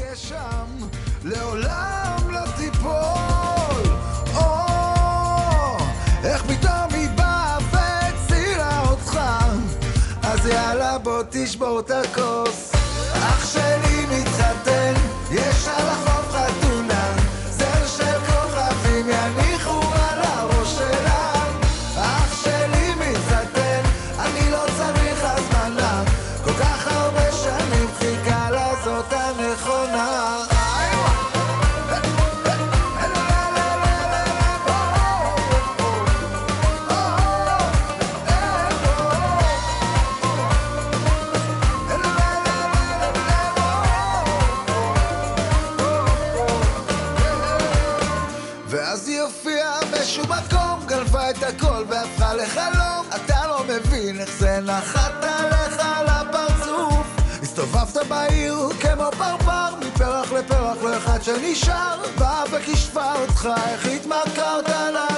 תהיה שם, לעולם לא תיפול. איך פתאום היא באה והצילה אותך, אז יאללה בוא תשבור את הכוס. אח שלי מתחתן, יש על החוף חתונה, זר של כוכבים יניחו על הראש שלה. אח שלי מתחתן, אני לא צריך הזמנה, כל כך הרבה שנים חיכה לזאת הנכונה. ואז היא הופיעה בשום מקום, גנבה את הכל והפכה לחלום. אתה לא מבין איך זה נחת עליך לפרצוף. הסתובבת בעיר כמו פרפר, מפרח לפרח לא אחד שנשאר, באה וכישפה אותך, איך התמכרת לה.